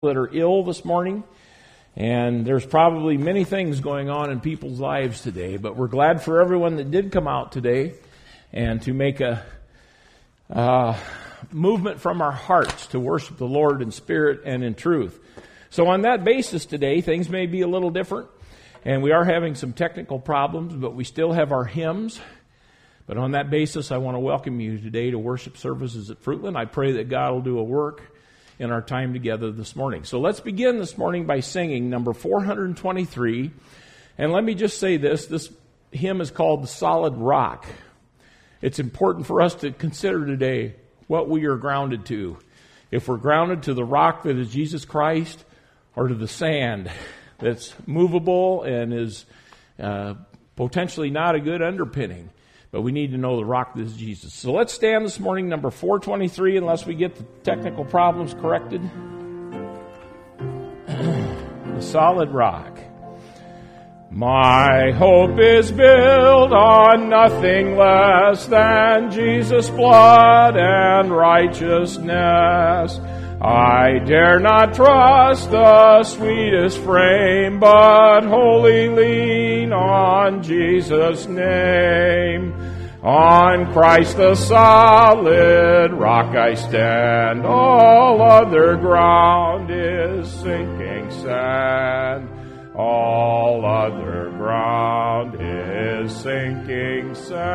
that are ill this morning, and there's probably many things going on in people's lives today, but we're glad for everyone that did come out today and to make a movement from our hearts to worship the Lord in spirit and in truth. So on that basis today, things may be a little different, and we are having some technical problems, but we still have our hymns. But on that basis, I want to welcome you today to worship services at Fruitland. I pray that God will do a work in our time together this morning. So let's begin this morning by singing number 423. And let me just say this hymn is called The Solid Rock. It's important for us to consider today what we are grounded to. If we're grounded to the rock that is Jesus Christ, or to the sand that's movable and is potentially not a good underpinning. But we need to know the rock that is Jesus. So let's stand this morning, number 423, unless we get the technical problems corrected. The solid rock. My hope is built on nothing less than Jesus' blood and righteousness. I dare not trust the sweetest frame, but wholly lean on Jesus' name. On Christ the solid rock I stand, all other ground is sinking sand. All other ground is sinking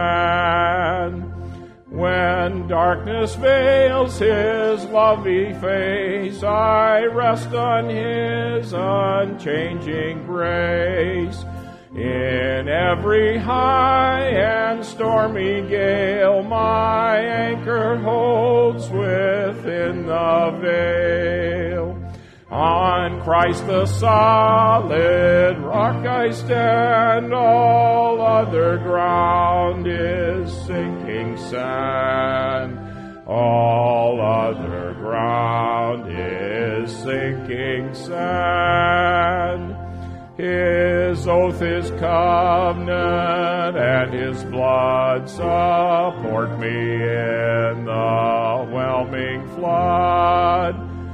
sand. When darkness veils His lovely face, I rest on His unchanging grace. In every high and stormy gale, my anchor holds within the veil. On Christ the solid rock I stand, all other ground is sinking sand. All other ground is sinking sand. His oath, His covenant, and His blood support me in the whelming flood.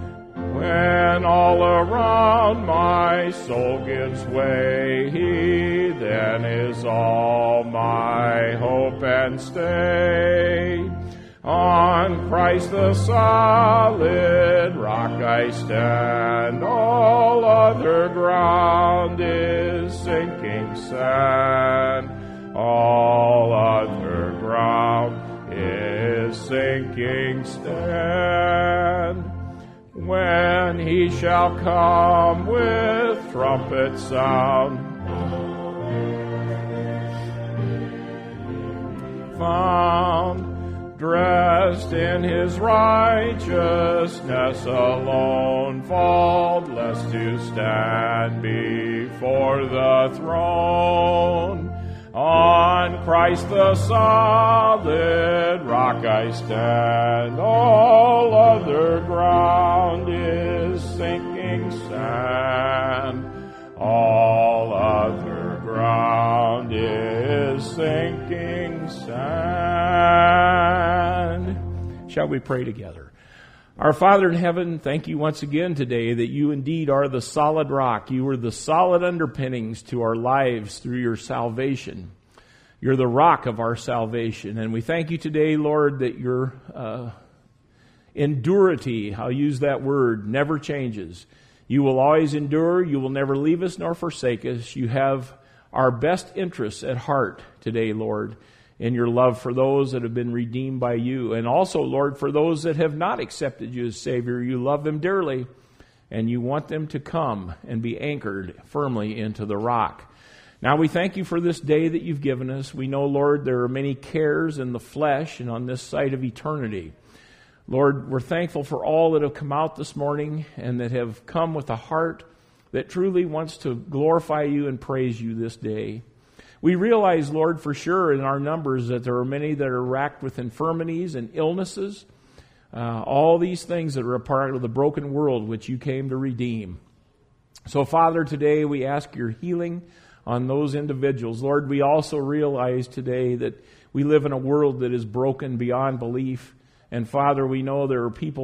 When all around my soul gives way, He then is all my hope and stay. On Christ the solid rock I stand, all other ground is sinking sand. All other ground is sinking sand. When He shall come with trumpet sound, found dressed in His righteousness alone, faultless to stand before the throne. On Christ the solid rock I stand, all other ground is sinking sand. All other ground is sinking sand. Shall we pray together? Our Father in heaven, thank you once again today that you indeed are the solid rock. You are the solid underpinnings to our lives through your salvation. You're the rock of our salvation. And we thank you today, Lord, that your endurity, I'll use that word, never changes. You will always endure. You will never leave us nor forsake us. You have our best interests at heart today, Lord, in your love for those that have been redeemed by you. And also, Lord, for those that have not accepted you as Savior, you love them dearly, and you want them to come and be anchored firmly into the rock. Now, we thank you for this day that you've given us. We know, Lord, there are many cares in the flesh and on this side of eternity. Lord, we're thankful for all that have come out this morning and that have come with a heart that truly wants to glorify you and praise you this day. We realize, Lord, for sure in our numbers that there are many that are racked with infirmities and illnesses, all these things that are a part of the broken world which you came to redeem. So, Father, today we ask your healing on those individuals. Lord, we also realize today that we live in a world that is broken beyond belief. And Father, we know there are people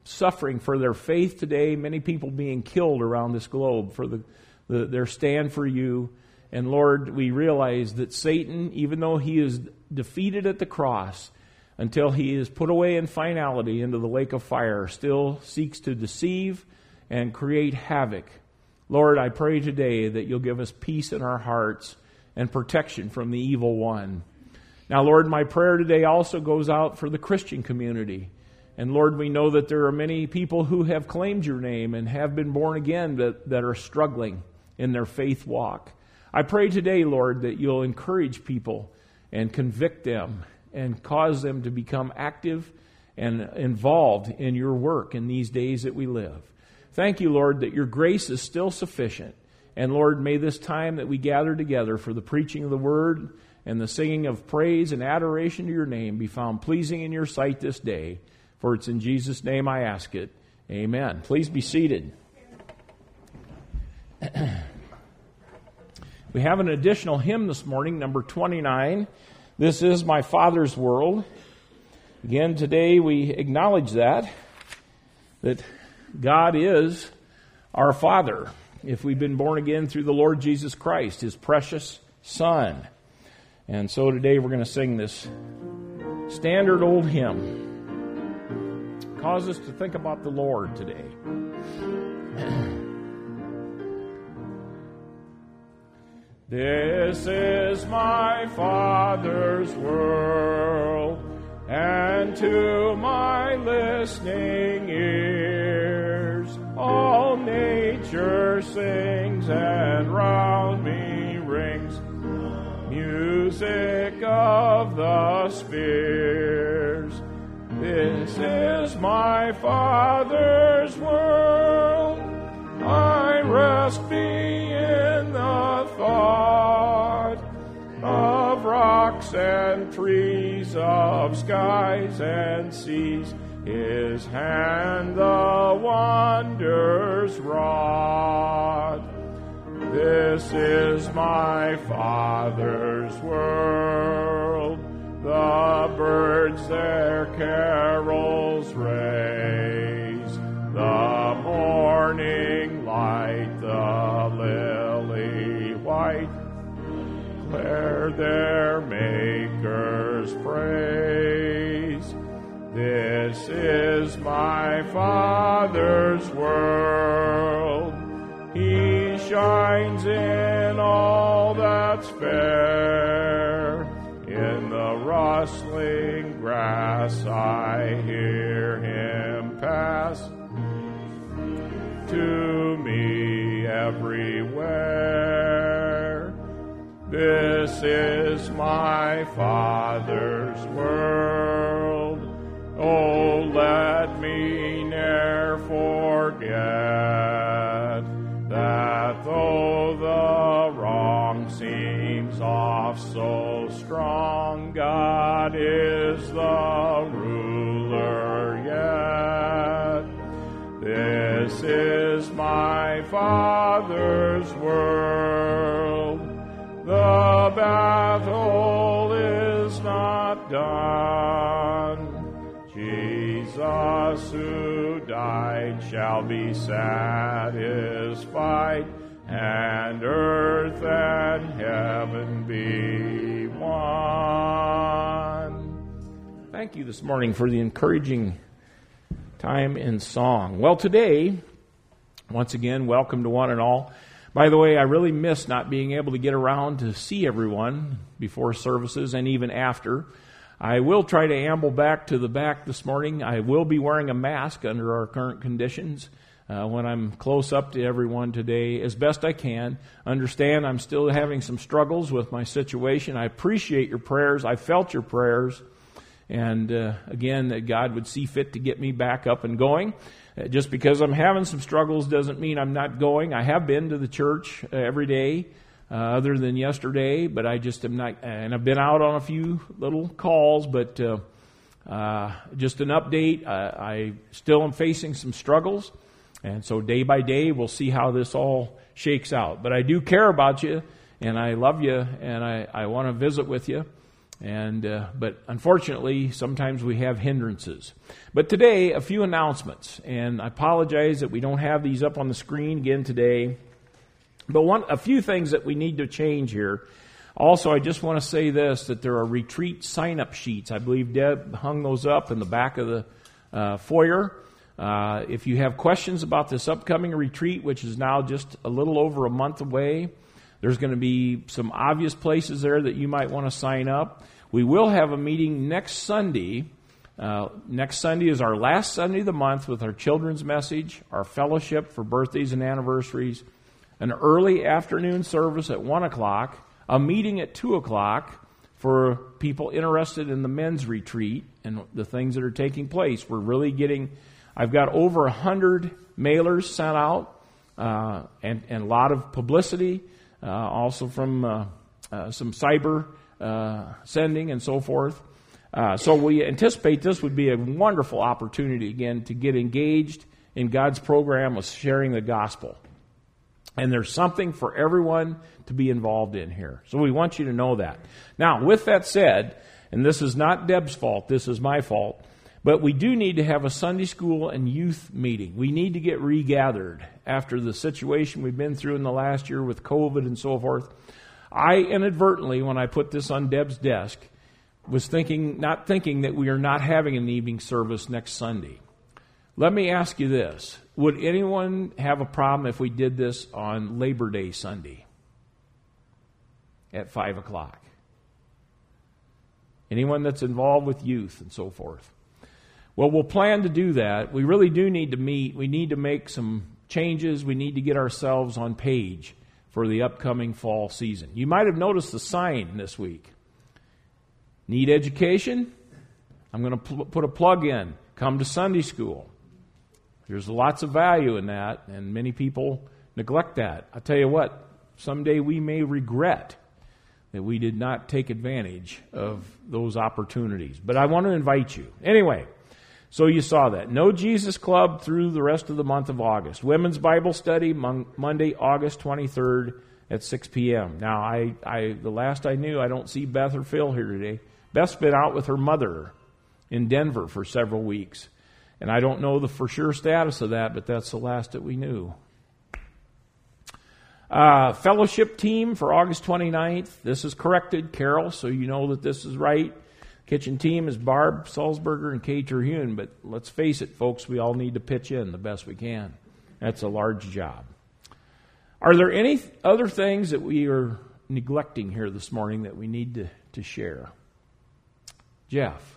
suffering for their faith today, many people being killed around this globe for their stand for you. And Lord, we realize that Satan, even though he is defeated at the cross, until he is put away in finality into the lake of fire, still seeks to deceive and create havoc. Lord, I pray today that you'll give us peace in our hearts and protection from the evil one. Now, Lord, my prayer today also goes out for the Christian community. And Lord, we know that there are many people who have claimed your name and have been born again that are struggling in their faith walk. I pray today, Lord, that you'll encourage people and convict them and cause them to become active and involved in your work in these days that we live. Thank you, Lord, that your grace is still sufficient. And Lord, may this time that we gather together for the preaching of the word and the singing of praise and adoration to your name be found pleasing in your sight this day. For it's in Jesus' name I ask it. Amen. Please be seated. We have an additional hymn this morning, number 29. This is My Father's World. Again, today we acknowledge that God is our Father, if we've been born again through the Lord Jesus Christ, His precious Son. And so today we're going to sing this standard old hymn. Cause us to think about the Lord today. This is my Father's world, and to my listening ears all nature sings, and round me rings music of the spheres. This is my Father's world, I rest me in the thought of rocks and trees, of skies and seas, His hand the wonders wrought. This is my Father's world, the birds their carols raise, the morning light, the lily white, declare their Maker's praise. This is my Father's world, He shines in all that's fair. In the rustling grass I hear Him pass, to me everywhere. This is my Father's world. Oh, let me ne'er forget that though the wrong seems oft so strong, God is the ruler yet. This is my Father's world. The battle is not done. Jesus who died shall be satisfied, and earth and heaven be one. Thank you this morning for the encouraging time in song. Well, today, once again, welcome to one and all. By the way, I really miss not being able to get around to see everyone before services and even after. I will try to amble back to the back this morning. I will be wearing a mask under our current conditions when I'm close up to everyone today as best I can. Understand I'm still having some struggles with my situation. I appreciate your prayers. I felt your prayers. And again, that God would see fit to get me back up and going. Just because I'm having some struggles doesn't mean I'm not going. I have been to the church every day, other than yesterday, but I just am not. And I've been out on a few little calls, but just an update. I still am facing some struggles, and so day by day we'll see how this all shakes out. But I do care about you, and I love you, and I want to visit with you. But unfortunately, sometimes we have hindrances. But today, a few announcements. And I apologize that we don't have these up on the screen again today. But a few things that we need to change here. Also, I just want to say this, that there are retreat sign-up sheets. I believe Deb hung those up in the back of the foyer. If you have questions about this upcoming retreat, which is now just a little over a month away, there's going to be some obvious places there that you might want to sign up. We will have a meeting next Sunday. Next Sunday is our last Sunday of the month with our children's message, our fellowship for birthdays and anniversaries, an early afternoon service at 1 o'clock, a meeting at 2 o'clock for people interested in the men's retreat and the things that are taking place. We're really I've got over 100 mailers sent out and a lot of publicity, also from some cyber sending and so forth. So we anticipate this would be a wonderful opportunity, again, to get engaged in God's program of sharing the gospel. And there's something for everyone to be involved in here. So we want you to know that. Now, with that said, and this is not Deb's fault, this is my fault, but we do need to have a Sunday school and youth meeting. We need to get regathered after the situation we've been through in the last year with COVID and so forth. I inadvertently, when I put this on Deb's desk, was not thinking that we are not having an evening service next Sunday. Let me ask you this. Would anyone have a problem if we did this on Labor Day Sunday at 5 o'clock? Anyone that's involved with youth and so forth? Well, we'll plan to do that. We really do need to meet. We need to make some changes. We need to get ourselves on page for the upcoming fall season. You might have noticed the sign this week. Need education? I'm going to put a plug in. Come to Sunday school. There's lots of value in that, and many people neglect that. I'll tell you what, someday we may regret that we did not take advantage of those opportunities. But I want to invite you. Anyway, so you saw that. No Jesus Club through the rest of the month of August. Women's Bible Study, Monday, August 23rd at 6 p.m. Now, the last I knew, I don't see Beth or Phil here today. Beth's been out with her mother in Denver for several weeks. And I don't know the for sure status of that, but that's the last that we knew. Fellowship team for August 29th. This is corrected, Carol, so you know that this is right. Kitchen team is Barb Salzberger and Kay Terhune, but let's face it, folks, we all need to pitch in the best we can. That's a large job. Are there any other things that we are neglecting here this morning that we need to share? Jeff.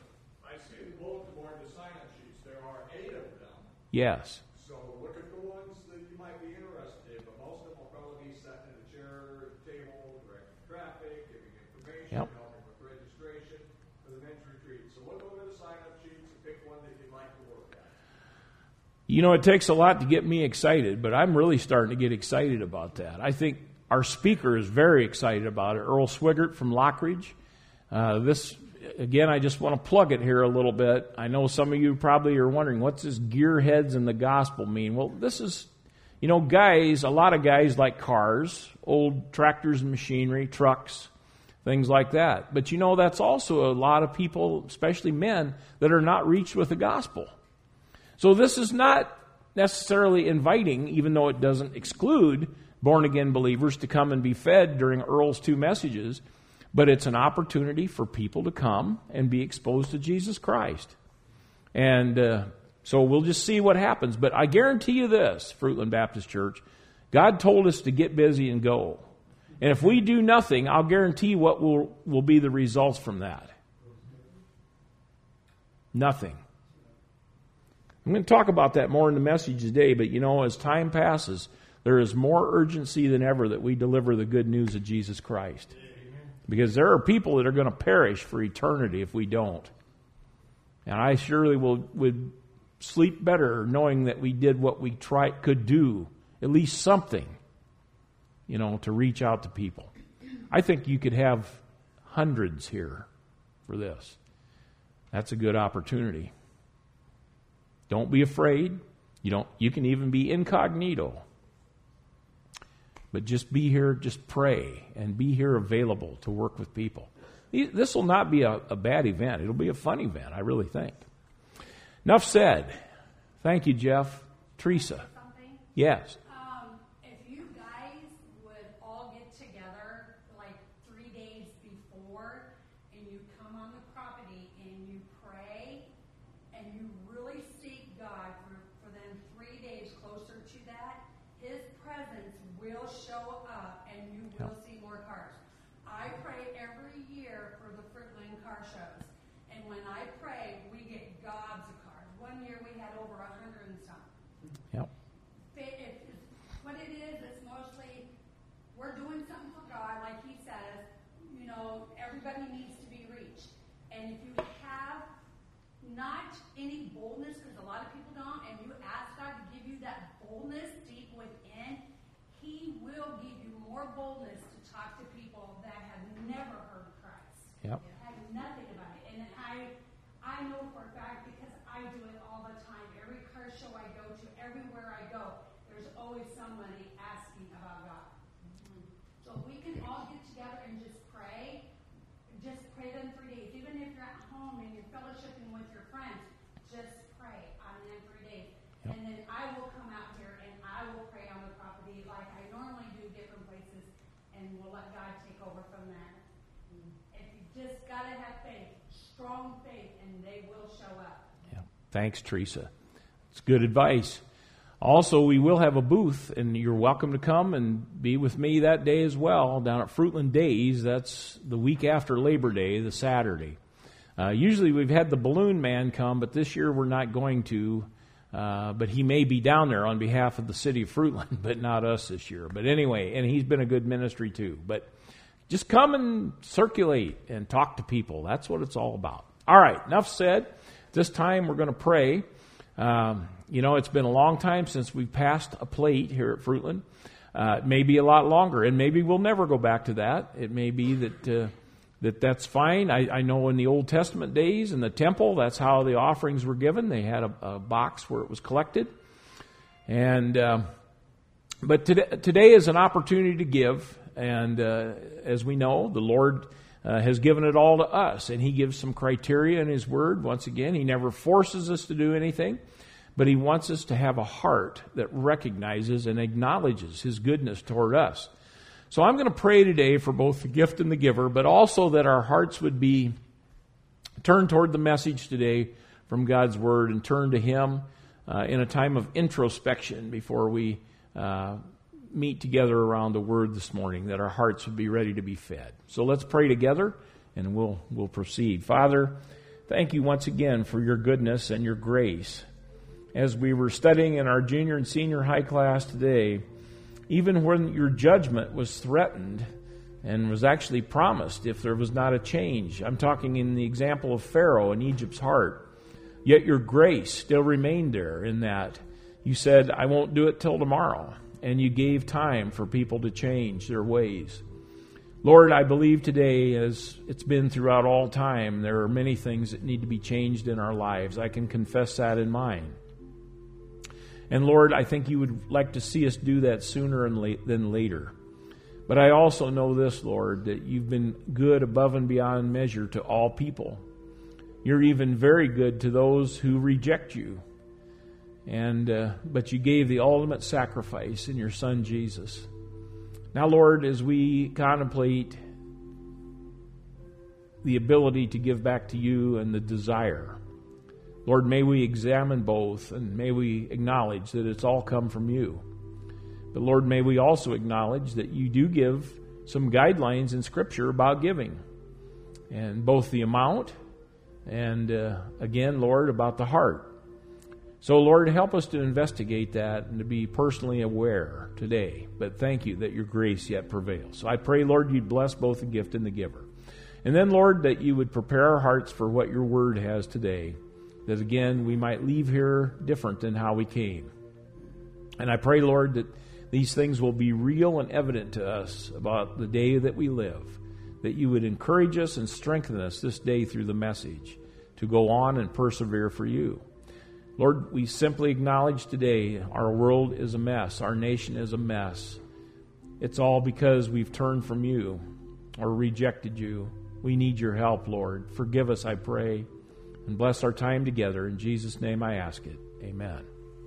Yes. So look at the ones that you might be interested in, but most of them will probably be sitting in a chair, table, directing traffic, giving information, helping with registration for the men's retreat. So look over the sign-up sheets and pick one that you'd like to work at. You know, it takes a lot to get me excited, but I'm really starting to get excited about that. I think our speaker is very excited about it, Earl Swigert from Lockridge. Again, I just want to plug it here a little bit. I know some of you probably are wondering, what's this gearheads in the gospel mean? Well, this is, a lot of guys like cars, old tractors and machinery, trucks, things like that. But that's also a lot of people, especially men, that are not reached with the gospel. So this is not necessarily inviting, even though it doesn't exclude born-again believers to come and be fed during Earl's 2 messages. But it's an opportunity for people to come and be exposed to Jesus Christ. And so we'll just see what happens. But I guarantee you this, Fruitland Baptist Church, God told us to get busy and go. And if we do nothing, I'll guarantee what will be the results from that. Nothing. I'm going to talk about that more in the message today, but as time passes, there is more urgency than ever that we deliver the good news of Jesus Christ. Because there are people that are going to perish for eternity if we don't. And I surely would sleep better knowing that we did what we could do, at least something, to reach out to people. I think you could have hundreds here for this. That's a good opportunity. Don't be afraid. You can even be incognito. But just be here, just pray, and be here available to work with people. this will not be a bad event. It'll be a fun event, I really think. Enough said. Thank you, Jeff. Teresa. Something? Yes. If you guys would all get together like 3 days before and you come on the property and you pray and you really seek God for them 3 days closer to that, His presence will show up and you will see more cars. I pray every year for the Fruitland car shows. And when I pray, we get gobs of cars. 1 year we had over 100 and some. Yep. What it is, it's mostly we're doing something for God, like He says. You know, everybody needs to be reached. And if you have not any boldness, because a lot of people don't, and you ask God to give you that boldness deep within, He will give you more boldness to talk to people that have never heard Christ. Yep. Have nothing about it. And I know for a fact because I do it all the time. Every car show I go to, everywhere I go, there's always somebody asking about God. Mm-hmm. So if we can all get together and just pray them 3 days. Even if you're at home and you're fellowshipping with your friends, just pray on them 3 days. Yep. And then I will come out here and I will pray on the property like I normally do different places, and we'll let God take over from there. If you just got to have faith, strong faith, and they will show up. Yeah. Thanks, Teresa. It's good advice. Also, we will have a booth, and you're welcome to come and be with me that day as well, down at Fruitland Days. That's the week after Labor Day, the Saturday. Usually we've had the balloon man come, but this year we're not going to. But he may be down there on behalf of the city of Fruitland, but not us this year. But anyway, and he's been a good ministry too. But just come and circulate and talk to people. That's what it's all about. All right, enough said. This time we're going to pray. It's been a long time since we've passed a plate here at Fruitland. It may be a lot longer, and maybe we'll never go back to that. It may be that's fine. I know in the Old Testament days in the temple, that's how the offerings were given. They had a box where it was collected. But today is an opportunity to give. And as we know, the Lord has given it all to us. And He gives some criteria in His Word. Once again, He never forces us to do anything. But He wants us to have a heart that recognizes and acknowledges His goodness toward us. So I'm going to pray today for both the gift and the giver, but also that our hearts would be turned toward the message today from God's Word and turn to Him in a time of introspection before we meet together around the Word this morning, that our hearts would be ready to be fed. So let's pray together and we'll proceed. Father, thank you once again for your goodness and your grace. As we were studying in our junior and senior high class today, even when your judgment was threatened and was actually promised if there was not a change, I'm talking in the example of Pharaoh and Egypt's heart, yet your grace still remained there in that you said, I won't do it till tomorrow, and you gave time for people to change their ways. Lord, I believe today, as it's been throughout all time, there are many things that need to be changed in our lives. I can confess that in mine. And Lord, I think you would like to see us do that sooner than later. But I also know this, Lord, that you've been good above and beyond measure to all people. You're even very good to those who reject you. But you gave the ultimate sacrifice in your Son, Jesus. Now, Lord, as we contemplate the ability to give back to you and the desire, Lord, may we examine both, and may we acknowledge that it's all come from you. But Lord, may we also acknowledge that you do give some guidelines in Scripture about giving, and both the amount and, again, Lord, about the heart. So, Lord, help us to investigate that and to be personally aware today. But thank you that your grace yet prevails. So I pray, Lord, you'd bless both the gift and the giver. And then, Lord, that you would prepare our hearts for what your word has today, that, again, we might leave here different than how we came. And I pray, Lord, that these things will be real and evident to us about the day that we live, that you would encourage us and strengthen us this day through the message to go on and persevere for you. Lord, we simply acknowledge today our world is a mess, our nation is a mess. It's all because we've turned from you or rejected you. We need your help, Lord. Forgive us, I pray, and bless our time together. In Jesus' name I ask it. Amen.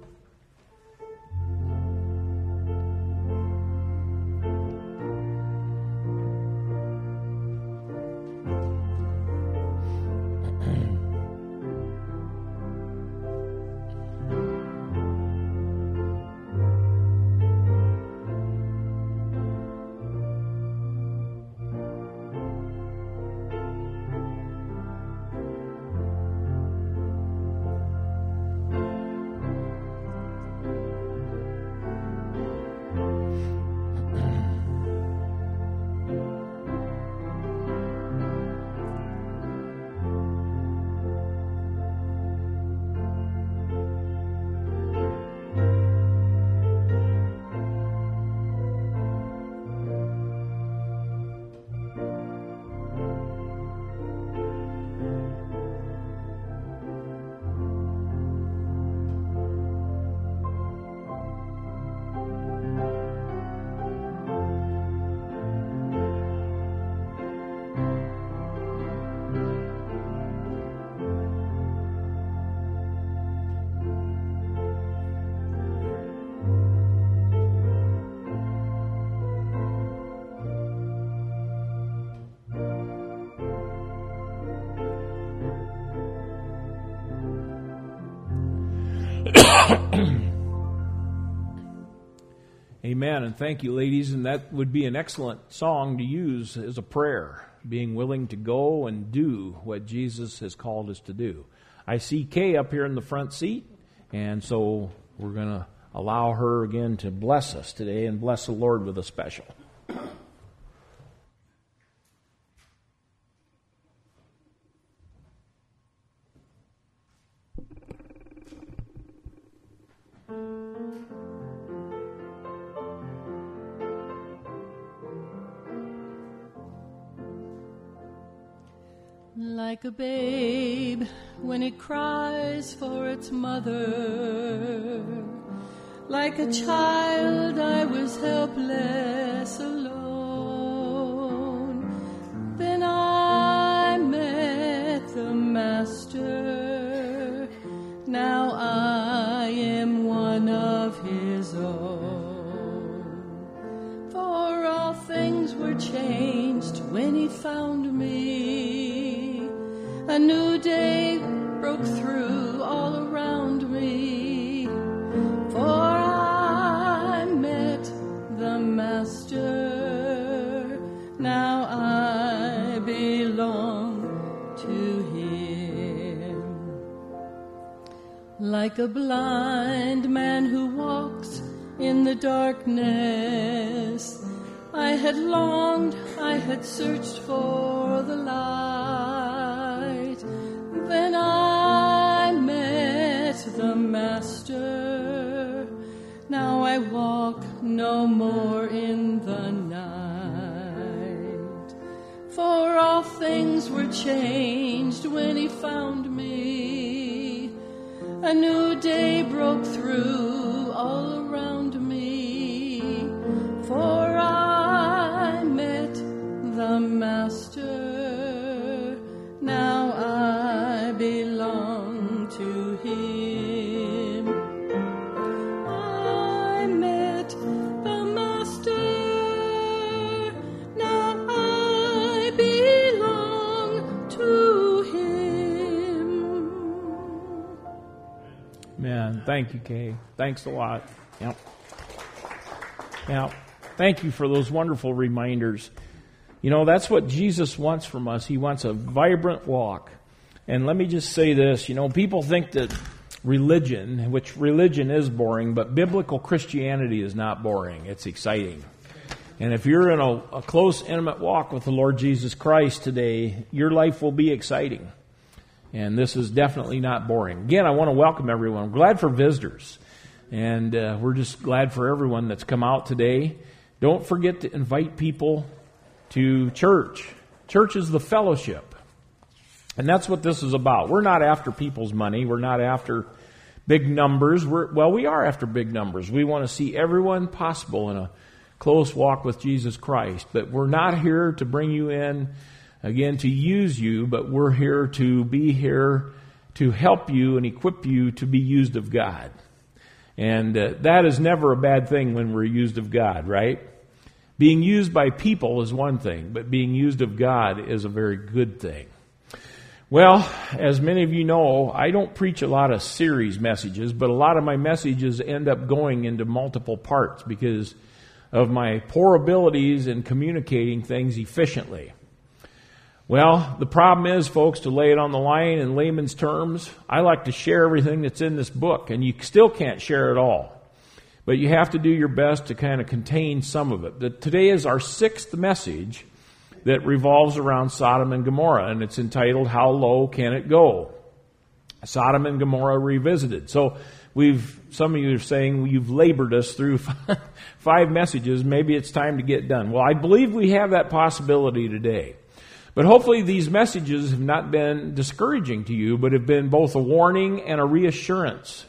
Amen, and thank you, ladies, and that would be an excellent song to use as a prayer, being willing to go and do what Jesus has called us to do. I see Kay up here in the front seat, and so we're going to allow her again to bless us today and bless the Lord with a special. Like a babe when it cries for its mother, like a child I was helpless alone. Then I met the Master, now I am one of his own. For all things were changed when he found me. A new day broke through all around me, for I met the Master. Now I belong to him. Like a blind man who walks in the darkness, I had longed, I had searched for the light. Then I met the Master. Now I walk no more in the night. For all things were changed when he found me. A new day broke through all around me. For I met the Master. Now I belong to him. I met the Master. Now I belong to him. Man, thank you, Kay. Thanks a lot. Yep. Now, thank you for those wonderful reminders. You know, that's what Jesus wants from us. He wants a vibrant walk. And let me just say this, you know, people think that religion, which religion is boring, but biblical Christianity is not boring. It's exciting. And if you're in a close, intimate walk with the Lord Jesus Christ today, your life will be exciting. And this is definitely not boring. Again, I want to welcome everyone. I'm glad for visitors. And we're just glad for everyone that's come out today. Don't forget to invite people to church. Church is the fellowship. And that's what this is about. We're not after people's money. We're not after big numbers. We are after big numbers. We want to see everyone possible in a close walk with Jesus Christ. But we're not here to bring you in again, to use you, but we're here to help you and equip you to be used of God. And that is never a bad thing when we're used of God, right? Being used by people is one thing, but being used of God is a very good thing. Well, as many of you know, I don't preach a lot of series messages, but a lot of my messages end up going into multiple parts because of my poor abilities in communicating things efficiently. Well, the problem is, folks, to lay it on the line in layman's terms, I like to share everything that's in this book, and you still can't share it all. But you have to do your best to kind of contain some of it. Today is our 6th message that revolves around Sodom and Gomorrah, and it's entitled, How Low Can It Go? Sodom and Gomorrah Revisited. So some of you are saying you've labored us through 5 messages. Maybe it's time to get done. Well, I believe we have that possibility today. But hopefully these messages have not been discouraging to you, but have been both a warning and a reassurance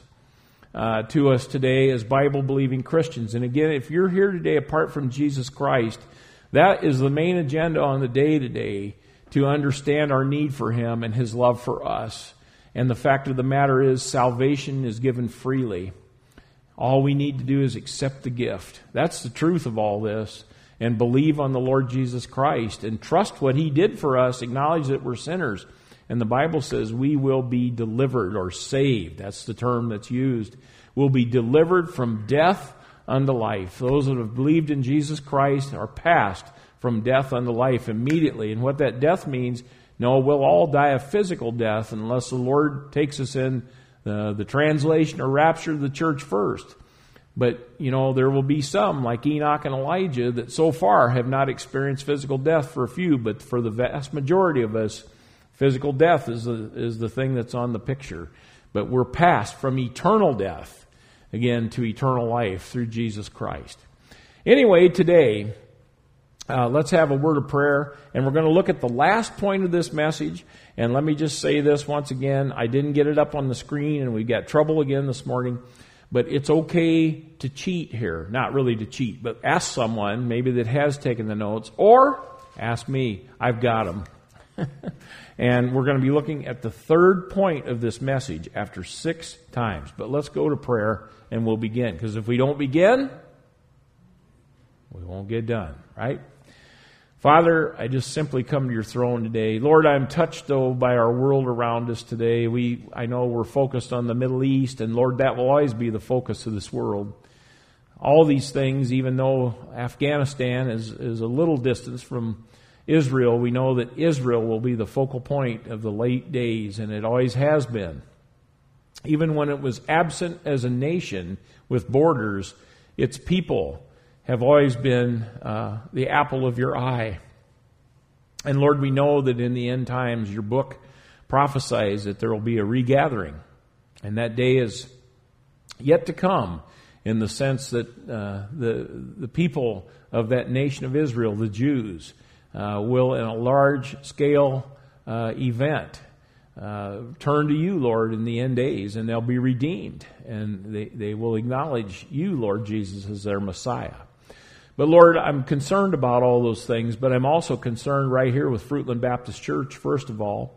to us today as Bible-believing Christians. And again, if you're here today apart from Jesus Christ, that is the main agenda on the day today, to understand our need for Him and His love for us. And the fact of the matter is, salvation is given freely. All we need to do is accept the gift. That's the truth of all this. And believe on the Lord Jesus Christ and trust what He did for us, acknowledge that we're sinners. And the Bible says we will be delivered or saved. That's the term that's used. We'll be delivered from death unto life. Those that have believed in Jesus Christ are passed from death unto life immediately. And what that death means, no, we'll all die a physical death unless the Lord takes us in the translation or rapture of the church first. But, there will be some, like Enoch and Elijah, that so far have not experienced physical death for a few, but for the vast majority of us, physical death is the thing that's on the picture. But we're passed from eternal death, again, to eternal life through Jesus Christ. Anyway, today, let's have a word of prayer, and we're going to look at the last point of this message. And let me just say this once again. I didn't get it up on the screen, and we got trouble again this morning. But it's okay to cheat here. Not really to cheat, but ask someone maybe that has taken the notes, or ask me. I've got them. And we're going to be looking at the 3rd point of this message after 6 times. But let's go to prayer and we'll begin. Because if we don't begin, we won't get done, right? Father, I just simply come to your throne today. Lord, I'm touched, though, by our world around us today. I know we're focused on the Middle East, and Lord, that will always be the focus of this world. All these things, even though Afghanistan is a little distance from Israel, we know that Israel will be the focal point of the late days, and it always has been. Even when it was absent as a nation with borders, its people have always been the apple of your eye. And Lord, we know that in the end times, your book prophesies that there will be a regathering. And that day is yet to come, in the sense that the people of that nation of Israel, the Jews, will, in a large-scale event, turn to you, Lord, in the end days, and they'll be redeemed. And they will acknowledge you, Lord Jesus, as their Messiah. But Lord, I'm concerned about all those things, but I'm also concerned right here with Fruitland Baptist Church, first of all.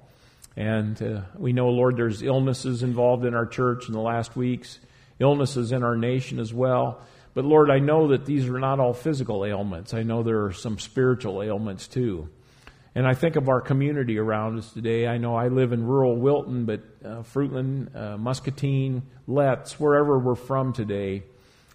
And we know, Lord, there's illnesses involved in our church in the last weeks, illnesses in our nation as well. But Lord, I know that these are not all physical ailments. I know there are some spiritual ailments too. And I think of our community around us today. I know I live in rural Wilton, but Fruitland, Muscatine, Letts, wherever we're from today,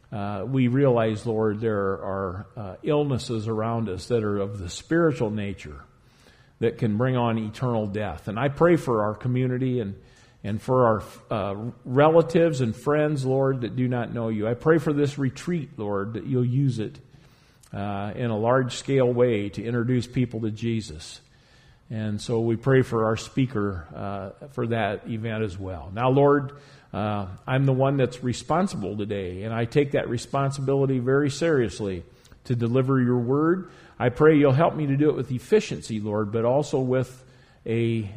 we realize, Lord, there are illnesses around us that are of the spiritual nature that can bring on eternal death. And I pray for our community and for our relatives and friends, Lord, that do not know you. I pray for this retreat, Lord, that you'll use it in a large-scale way to introduce people to Jesus. And so we pray for our speaker for that event as well. Now, Lord, I'm the one that's responsible today, and I take that responsibility very seriously to deliver your word. I pray you'll help me to do it with efficiency, Lord, but also with a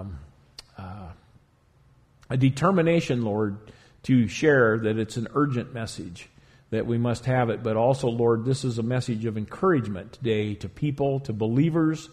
determination, Lord, to share that it's an urgent message, that we must have it. But also, Lord, this is a message of encouragement today to people, to believers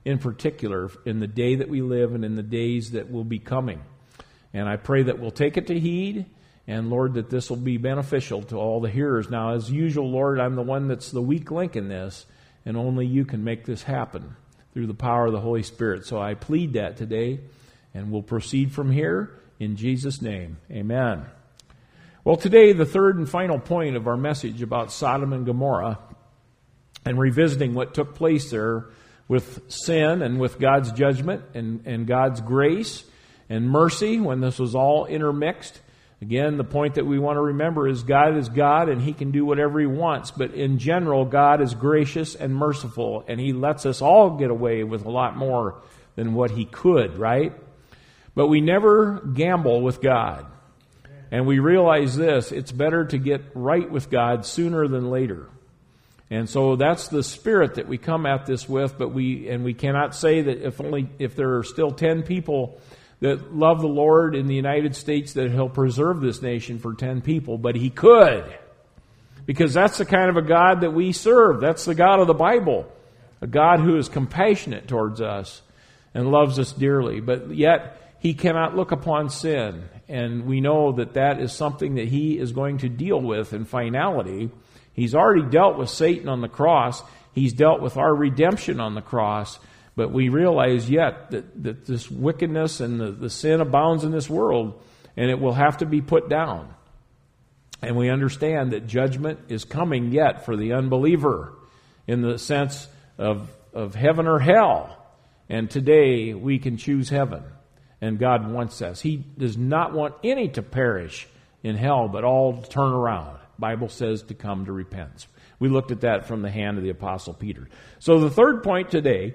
in particular in the day that we live and in the days that will be coming. And I pray that we'll take it to heed, and Lord, that this will be beneficial to all the hearers. Now, as usual, Lord, I'm the one that's the weak link in this, and only you can make this happen through the power of the Holy Spirit. So I plead that today, and we'll proceed from here in Jesus' name. Amen. Well, today, the third and final point of our message about Sodom and Gomorrah and revisiting what took place there with sin and with God's judgment and God's grace and mercy when this was all intermixed. Again, the point that we want to remember is God and He can do whatever He wants. But in general, God is gracious and merciful, and He lets us all get away with a lot more than what He could, right? But we never gamble with God. And we realize this, it's better to get right with God sooner than later. And so that's the spirit that we come at this with, but we cannot say that if there are still 10 people that love the Lord in the United States, that He'll preserve this nation for 10 people, but He could. Because that's the kind of a God that we serve. That's the God of the Bible. A God who is compassionate towards us and loves us dearly. But yet, He cannot look upon sin. And we know that that is something that He is going to deal with in finality. He's already dealt with Satan on the cross. He's dealt with our redemption on the cross. But we realize yet that this wickedness and the sin abounds in this world, and it will have to be put down. And we understand that judgment is coming yet for the unbeliever in the sense of heaven or hell. And today we can choose heaven, and God wants us. He does not want any to perish in hell, but all to turn around. Bible says to come to repentance. We looked at that from the hand of the Apostle Peter. So the third point today,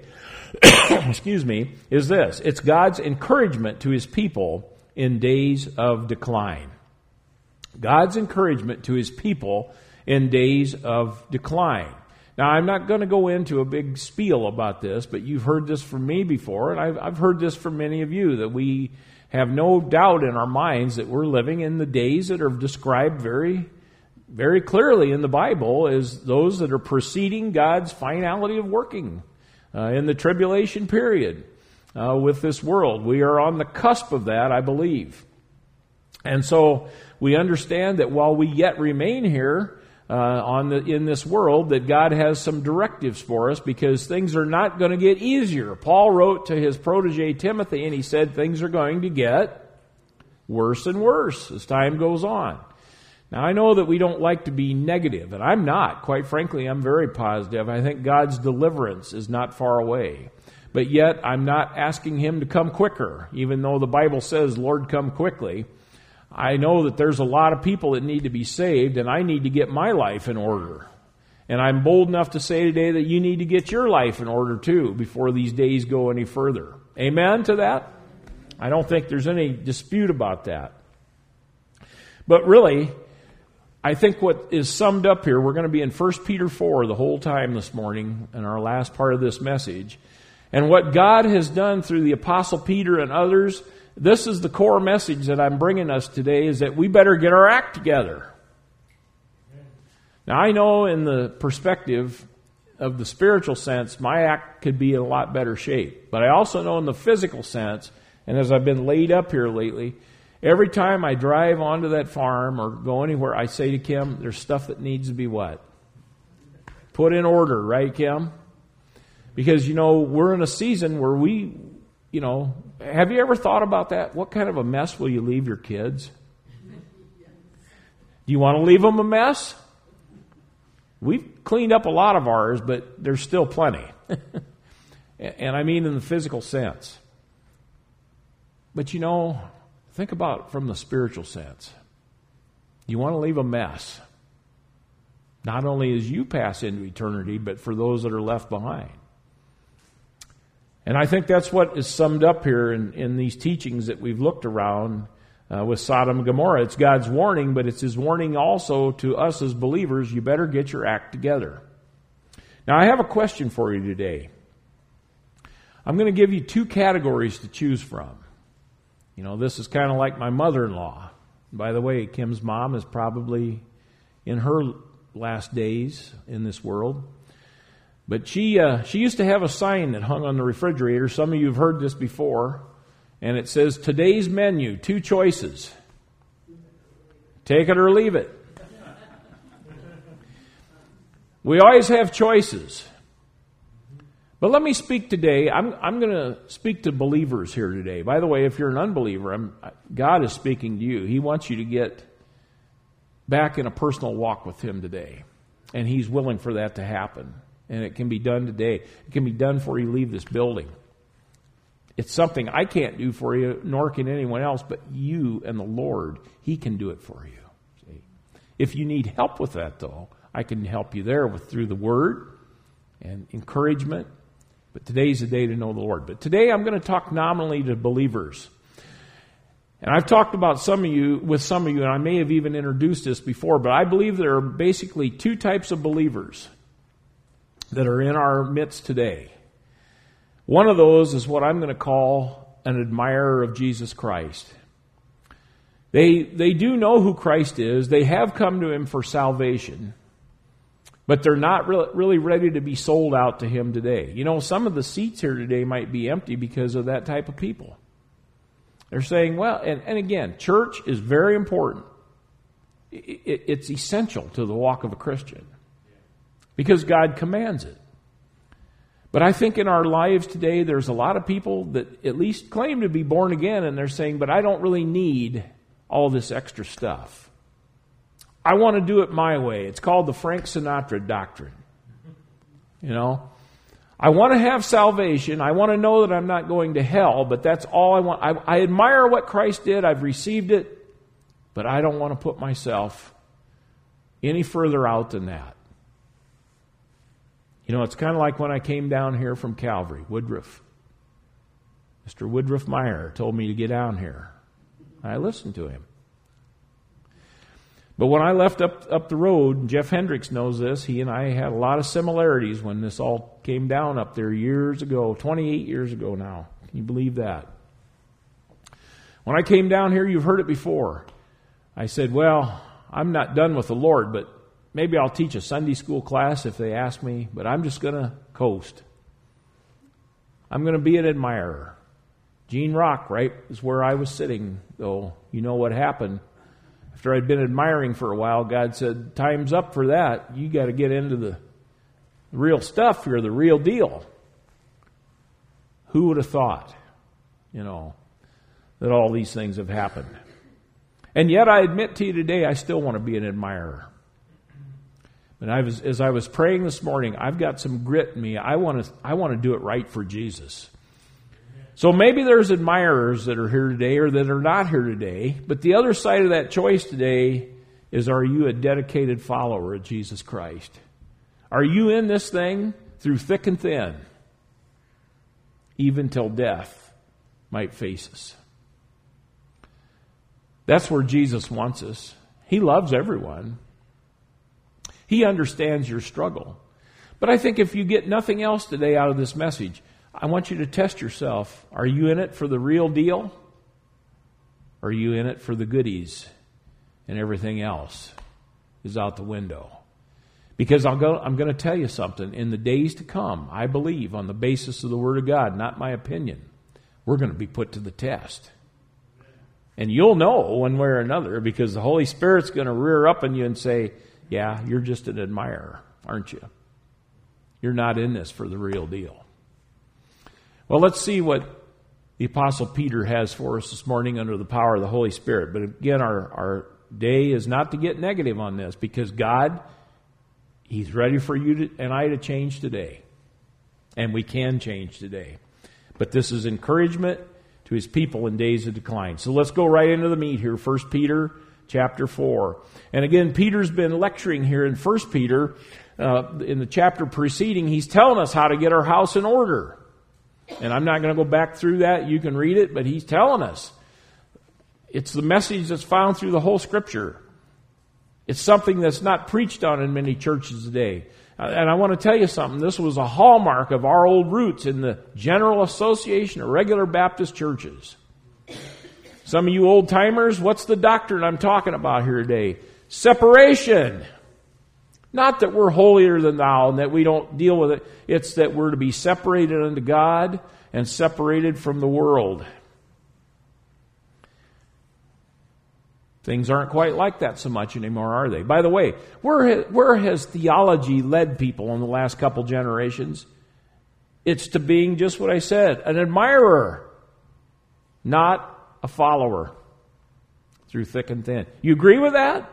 is this. It's God's encouragement to His people in days of decline. God's encouragement to His people in days of decline. Now, I'm not going to go into a big spiel about this, but you've heard this from me before, and I've heard this from many of you, that we have no doubt in our minds that we're living in the days that are described very, very clearly in the Bible as those that are preceding God's finality of working in the tribulation period with this world. We are on the cusp of that, I believe. And so we understand that while we yet remain here in this world, that God has some directives for us, because things are not going to get easier. Paul wrote to his protege Timothy, and he said things are going to get worse and worse as time goes on. Now, I know that we don't like to be negative, and I'm not. Quite frankly, I'm very positive. I think God's deliverance is not far away. But yet, I'm not asking Him to come quicker, even though the Bible says, Lord, come quickly. I know that there's a lot of people that need to be saved, and I need to get my life in order. And I'm bold enough to say today that you need to get your life in order too before these days go any further. Amen to that? I don't think there's any dispute about that. But really, I think what is summed up here, we're going to be in 1 Peter 4 the whole time this morning in our last part of this message. And what God has done through the Apostle Peter and others, this is the core message that I'm bringing us today, is that we better get our act together. Now, I know in the perspective of the spiritual sense, my act could be in a lot better shape. But I also know in the physical sense, and as I've been laid up here lately, every time I drive onto that farm or go anywhere, I say to Kim, there's stuff that needs to be what? Put in order, right, Kim? Because, we're in a season where we, have you ever thought about that? What kind of a mess will you leave your kids? Do you want to leave them a mess? We've cleaned up a lot of ours, but there's still plenty. And I mean in the physical sense. But think about it from the spiritual sense. You want to leave a mess. Not only as you pass into eternity, but for those that are left behind. And I think that's what is summed up here in these teachings that we've looked around with Sodom and Gomorrah. It's God's warning, but it's His warning also to us as believers. You better get your act together. Now, I have a question for you today. I'm going to give you two categories to choose from. This is kind of like my mother-in-law. By the way, Kim's mom is probably in her last days in this world. But she used to have a sign that hung on the refrigerator. Some of you have heard this before. And it says, today's menu, 2 choices. Take it or leave it. We always have choices. But let me speak today. I'm going to speak to believers here today. By the way, if you're an unbeliever, God is speaking to you. He wants you to get back in a personal walk with Him today. And He's willing for that to happen. And it can be done today. It can be done before you leave this building. It's something I can't do for you, nor can anyone else, but you and the Lord, He can do it for you. See? If you need help with that, though, I can help you there through the Word and encouragement. But today's the day to know the Lord. But today I'm going to talk nominally to believers. And I've talked about with some of you, and I may have even introduced this before, but I believe there are basically 2 types of believers that are in our midst today. One of those is what I'm going to call an admirer of Jesus Christ. They do know who Christ is. They have come to Him for salvation. But they're not really ready to be sold out to Him today. You know, some of the seats here today might be empty because of that type of people. They're saying, well, and again, church is very important. It's essential to the walk of a Christian. Because God commands it. But I think in our lives today, there's a lot of people that at least claim to be born again, and they're saying, but I don't really need all this extra stuff. I want to do it my way. It's called the Frank Sinatra doctrine. You know, I want to have salvation. I want to know that I'm not going to hell, but that's all I want. I admire what Christ did. I've received it, but I don't want to put myself any further out than that. You know, it's kind of like when I came down here from Calvary, Woodruff. Mr. Woodruff Meyer told me to get down here. I listened to him. But when I left up the road, Jeff Hendricks knows this, he and I had a lot of similarities when this all came down up there years ago, 28 years ago now. Can you believe that? When I came down here, you've heard it before. I said, well, I'm not done with the Lord, but maybe I'll teach a Sunday school class if they ask me, but I'm just going to coast. I'm going to be an admirer. Gene Rock, right, is where I was sitting, though. You know what happened. After I'd been admiring for a while, God said, time's up for that. You got to get into the real stuff here, the real deal. Who would have thought, you know, that all these things have happened? And yet I admit to you today, I still want to be an admirer. And as I was praying this morning, I've got some grit in me. I want to do it right for Jesus. So maybe there's admirers that are here today or that are not here today. But the other side of that choice today is, are you a dedicated follower of Jesus Christ? Are you in this thing through thick and thin, even till death might face us? That's where Jesus wants us. He loves everyone. He understands your struggle. But I think if you get nothing else today out of this message, I want you to test yourself. Are you in it for the real deal? Or are you in it for the goodies and everything else is out the window? Because I'm going to tell you something. In the days to come, I believe, on the basis of the Word of God, not my opinion, we're going to be put to the test. And you'll know one way or another, because the Holy Spirit's going to rear up on you and say, yeah, you're just an admirer, aren't you? You're not in this for the real deal. Well, let's see what the Apostle Peter has for us this morning under the power of the Holy Spirit. But again, our day is not to get negative on this, because God, He's ready for you and I to change today. And we can change today. But this is encouragement to His people in days of decline. So let's go right into the meat here. 1 Peter chapter 4. And again, Peter's been lecturing here in 1 Peter. In the chapter preceding, he's telling us how to get our house in order. And I'm not going to go back through that. You can read it, but he's telling us. It's the message that's found through the whole Scripture. It's something that's not preached on in many churches today. And I want to tell you something. This was a hallmark of our old roots in the General Association of Regular Baptist Churches. Some of you old-timers, what's the doctrine I'm talking about here today? Separation. Not that we're holier than thou and that we don't deal with it. It's that we're to be separated unto God and separated from the world. Things aren't quite like that so much anymore, are they? By the way, where has theology led people in the last couple generations? It's to being just what I said, an admirer, not a follower, through thick and thin. You agree with that?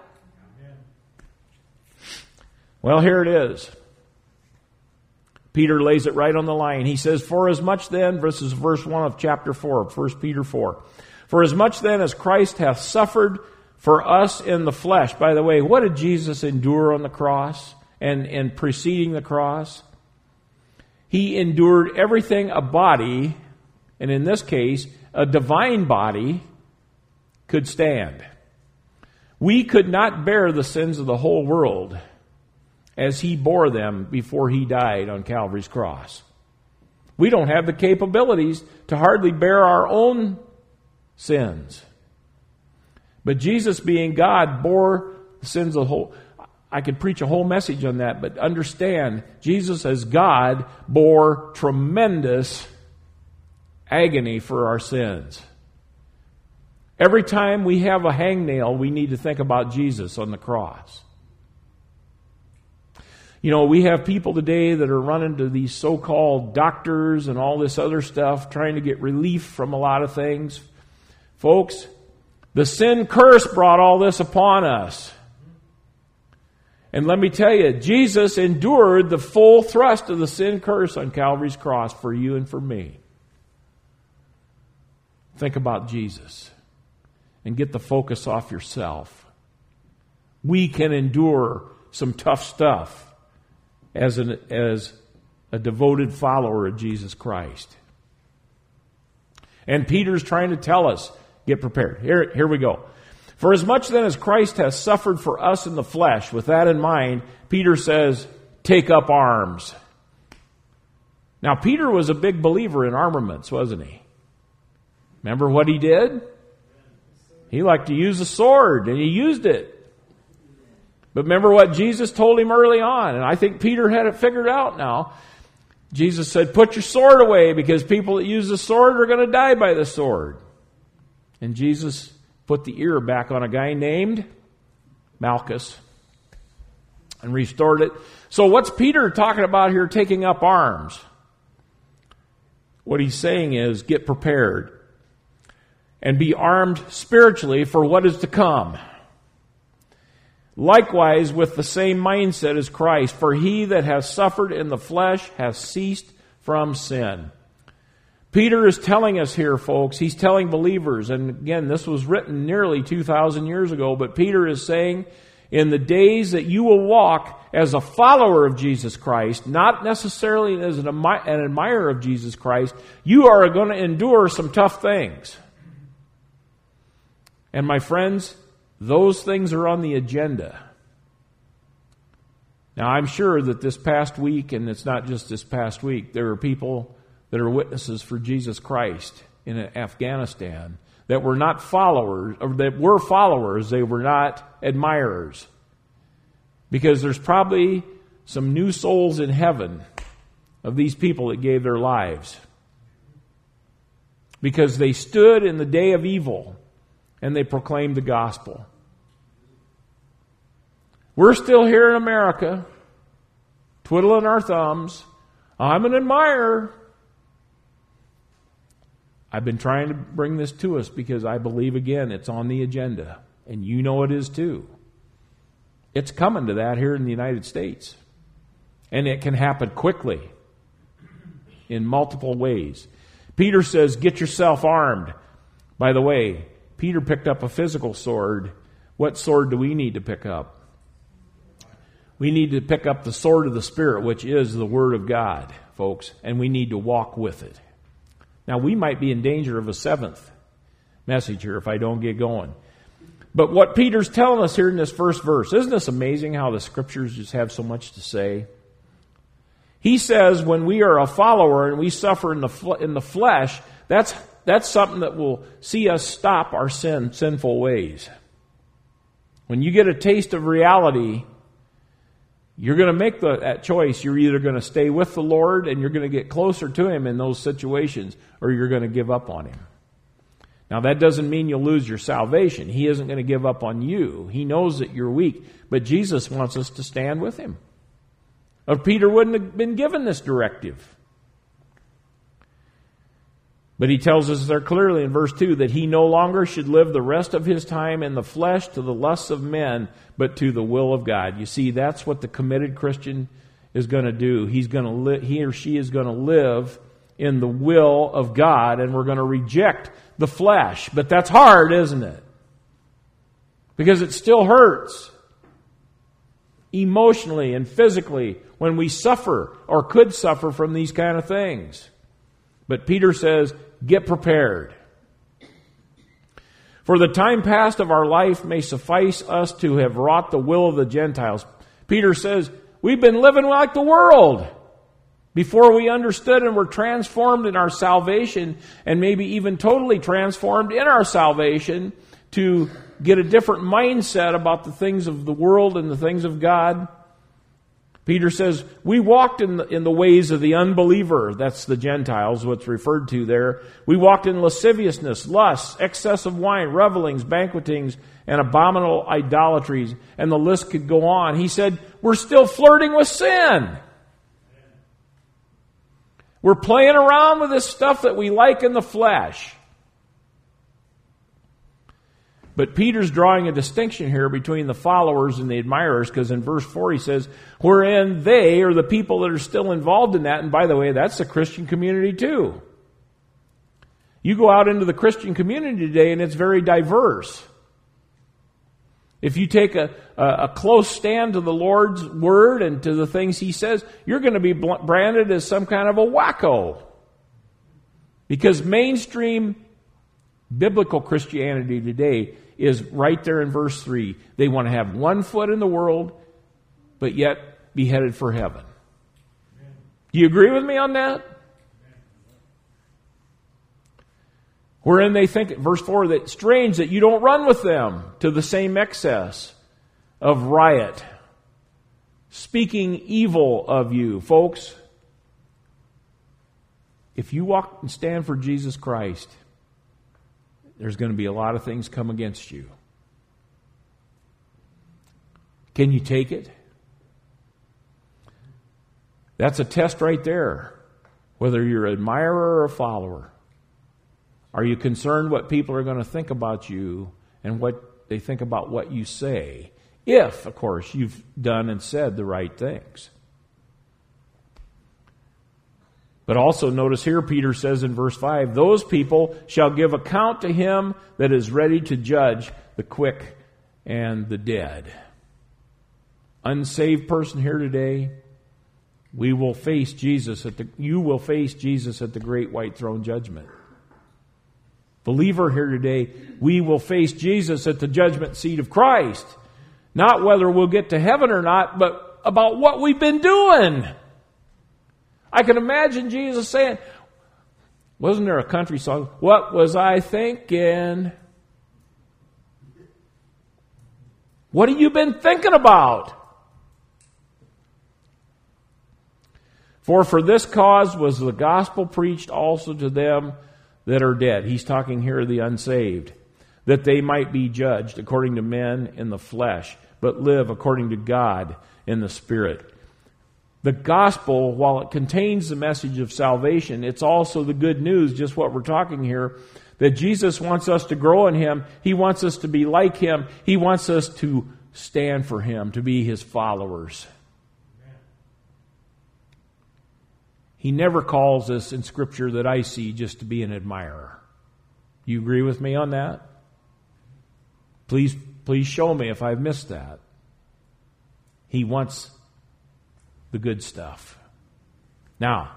Well, here it is. Peter lays it right on the line. He says, "For as much then," verse 1 of chapter 4, 1 Peter 4. "For as much then as Christ hath suffered for us in the flesh." By the way, what did Jesus endure on the cross and preceding the cross? He endured everything a body, and in this case, a divine body, could stand. We could not bear the sins of the whole world as he bore them before he died on Calvary's cross. We don't have the capabilities to hardly bear our own sins. But Jesus, being God, bore the sins of the whole. I could preach a whole message on that, but understand, Jesus as God bore tremendous agony for our sins. Every time we have a hangnail, we need to think about Jesus on the cross. You know, we have people today that are running to these so-called doctors and all this other stuff, trying to get relief from a lot of things. Folks, the sin curse brought all this upon us. And let me tell you, Jesus endured the full thrust of the sin curse on Calvary's cross for you and for me. Think about Jesus and get the focus off yourself. We can endure some tough stuff as a devoted follower of Jesus Christ. And Peter's trying to tell us, get prepared. Here we go. "For as much then as Christ has suffered for us in the flesh," with that in mind, Peter says, "take up arms." Now, Peter was a big believer in armaments, wasn't he? Remember what he did? He liked to use a sword, and he used it. But remember what Jesus told him early on, and I think Peter had it figured out now. Jesus said, "Put your sword away, because people that use the sword are going to die by the sword." And Jesus put the ear back on a guy named Malchus and restored it. So what's Peter talking about here, taking up arms? What he's saying is, get prepared and be armed spiritually for what is to come. Likewise, with the same mindset as Christ, for he that has suffered in the flesh has ceased from sin. Peter is telling us here, folks, he's telling believers, and again, this was written nearly 2,000 years ago, but Peter is saying, in the days that you will walk as a follower of Jesus Christ, not necessarily as an admirer of Jesus Christ, you are going to endure some tough things. And my friends, those things are on the agenda. Now, I'm sure that this past week, and it's not just this past week, there are people that are witnesses for Jesus Christ in Afghanistan that were not followers, or that were followers, they were not admirers. Because there's probably some new souls in heaven of these people that gave their lives. Because they stood in the day of evil and they proclaimed the gospel. We're still here in America, twiddling our thumbs. I'm an admirer. I've been trying to bring this to us because I believe, again, it's on the agenda. And you know it is too. It's coming to that here in the United States. And it can happen quickly in multiple ways. Peter says, get yourself armed. By the way, Peter picked up a physical sword. What sword do we need to pick up? We need to pick up the sword of the Spirit, which is the Word of God, folks. And we need to walk with it. Now, we might be in danger of a seventh message here if I don't get going. But what Peter's telling us here in this first verse, isn't this amazing how the Scriptures just have so much to say? He says when we are a follower and we suffer in the flesh, that's something that will see us stop our sinful ways. When you get a taste of reality, You're going to make that choice. You're either going to stay with the Lord and you're going to get closer to Him in those situations, or you're going to give up on Him. Now, that doesn't mean you'll lose your salvation. He isn't going to give up on you. He knows that you're weak, but Jesus wants us to stand with Him. Or Peter wouldn't have been given this directive. But he tells us there clearly in verse 2 that he no longer should live the rest of his time in the flesh to the lusts of men, but to the will of God. You see, that's what the committed Christian is going to do. He or she is going to live in the will of God, and we're going to reject the flesh. But that's hard, isn't it? Because it still hurts. Emotionally and physically when we suffer or could suffer from these kind of things. But Peter says, get prepared. For the time past of our life may suffice us to have wrought the will of the Gentiles. Peter says, we've been living like the world before we understood and were transformed in our salvation, and maybe even totally transformed in our salvation to get a different mindset about the things of the world and the things of God. Peter says, we walked in the ways of the unbeliever. That's the Gentiles, what's referred to there. We walked in lasciviousness, lusts, excess of wine, revelings, banquetings, and abominable idolatries. And the list could go on. He said, we're still flirting with sin. We're playing around with this stuff that we like in the flesh. But Peter's drawing a distinction here between the followers and the admirers, because in verse 4 he says, wherein they, or the people that are still involved in that, and by the way, that's the Christian community too. You go out into the Christian community today and it's very diverse. If you take a close stand to the Lord's Word and to the things He says, you're going to be branded as some kind of a wacko. Because mainstream biblical Christianity today is right there in verse 3. They want to have one foot in the world, but yet be headed for heaven. Do you agree with me on that? Wherein they think, verse 4, that it's strange that you don't run with them to the same excess of riot, speaking evil of you. Folks, if you walk and stand for Jesus Christ, there's going to be a lot of things come against you. Can you take it? That's a test right there, whether you're an admirer or a follower. Are you concerned what people are going to think about you and what they think about what you say? If, of course, you've done and said the right things. But also notice here, Peter says in verse 5, those people shall give account to Him that is ready to judge the quick and the dead. Unsaved person here today, you will face Jesus at the great white throne judgment. Believer here today, we will face Jesus at the judgment seat of Christ. Not whether we'll get to heaven or not, but about what we've been doing. I can imagine Jesus saying, wasn't there a country song? What was I thinking? What have you been thinking about? For this cause was the gospel preached also to them that are dead. He's talking here of the unsaved. That they might be judged according to men in the flesh, but live according to God in the Spirit. The gospel, while it contains the message of salvation, it's also the good news, just what we're talking here, that Jesus wants us to grow in Him. He wants us to be like Him. He wants us to stand for Him, to be His followers. He never calls us in Scripture that I see just to be an admirer. You agree with me on that? Please show me if I've missed that. He wants the good stuff. Now,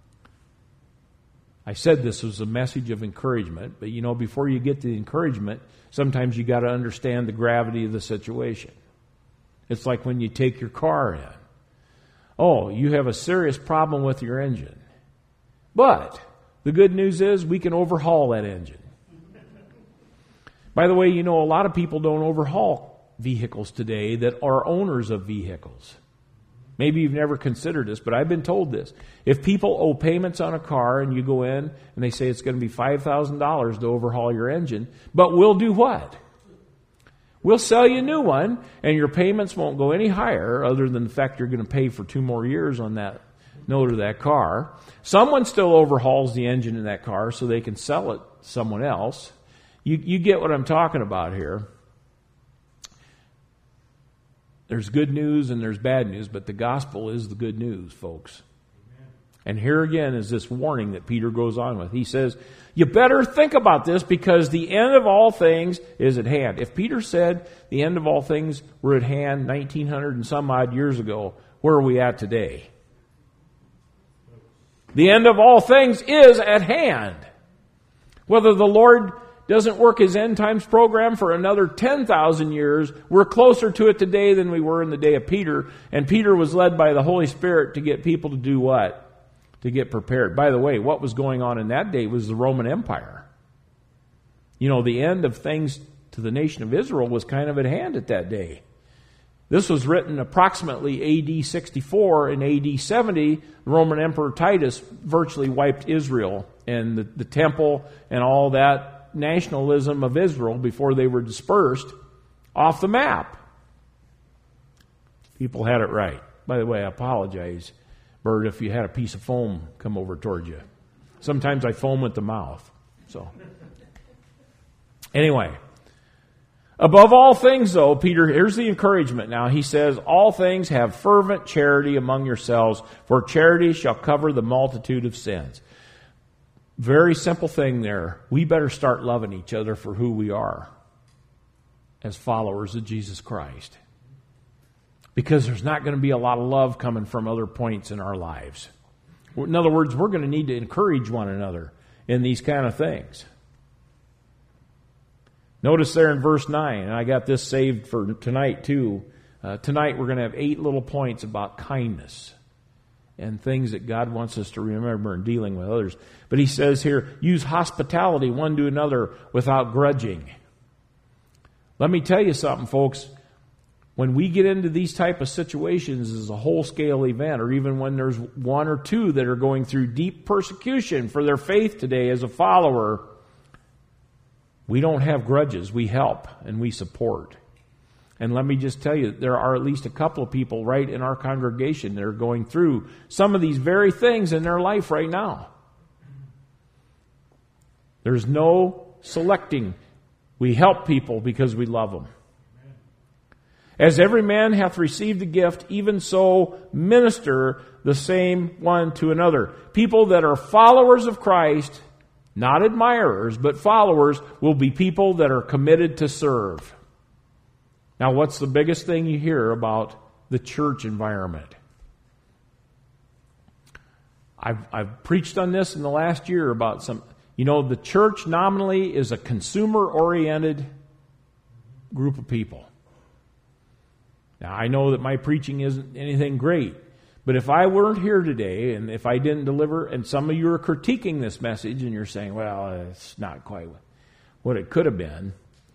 I said this was a message of encouragement, but before you get the encouragement, sometimes you got to understand the gravity of the situation. It's like when you take your car in. Oh, you have a serious problem with your engine. But the good news is we can overhaul that engine. By the way, a lot of people don't overhaul vehicles today that are owners of vehicles. Maybe you've never considered this, but I've been told this. If people owe payments on a car and you go in and they say it's going to be $5,000 to overhaul your engine, but we'll do what? We'll sell you a new one, and your payments won't go any higher other than the fact you're going to pay for 2 more years on that note of that car. Someone still overhauls the engine in that car so they can sell it to someone else. You get what I'm talking about here. There's good news and there's bad news, but the gospel is the good news, folks. Amen. And here again is this warning that Peter goes on with. He says, you better think about this because the end of all things is at hand. If Peter said the end of all things were at hand 1900 and some odd years ago, where are we at today? The end of all things is at hand. Whether the Lord doesn't work his end times program for another 10,000 years, we're closer to it today than we were in the day of Peter. And Peter was led by the Holy Spirit to get people to do what? To get prepared. By the way, what was going on in that day was the Roman Empire. You know, the end of things to the nation of Israel was kind of at hand at that day. This was written approximately AD 64 and AD 70. The Roman Emperor Titus virtually wiped Israel and the temple and all that nationalism of Israel before they were dispersed off the map. People had it right. By the way, I apologize, Bert, if you had a piece of foam come over towards you. Sometimes I foam at the mouth. So, anyway, above all things, though, Peter, here's the encouragement now. He says, all things have fervent charity among yourselves, for charity shall cover the multitude of sins. Very simple thing there. We better start loving each other for who we are as followers of Jesus Christ. Because there's not going to be a lot of love coming from other points in our lives. In other words, we're going to need to encourage one another in these kind of things. Notice there in verse 9, and I got this saved for tonight too. Tonight we're going to have 8 little points about kindness and things that God wants us to remember in dealing with others. But he says here, use hospitality one to another without grudging. Let me tell you something, folks. When we get into these type of situations as a whole-scale event, or even when there's 1 or 2 that are going through deep persecution for their faith today as a follower, we don't have grudges. We help and we support. And let me just tell you, there are at least a couple of people right in our congregation that are going through some of these very things in their life right now. There's no selecting. We help people because we love them. As every man hath received a gift, even so minister the same one to another. People that are followers of Christ, not admirers, but followers, will be people that are committed to serve. Now, what's the biggest thing you hear about the church environment? I've preached on this in the last year about some, the church nominally is a consumer-oriented group of people. Now, I know that my preaching isn't anything great, but if I weren't here today and if I didn't deliver, and some of you are critiquing this message and you're saying, well, it's not quite what it could have been.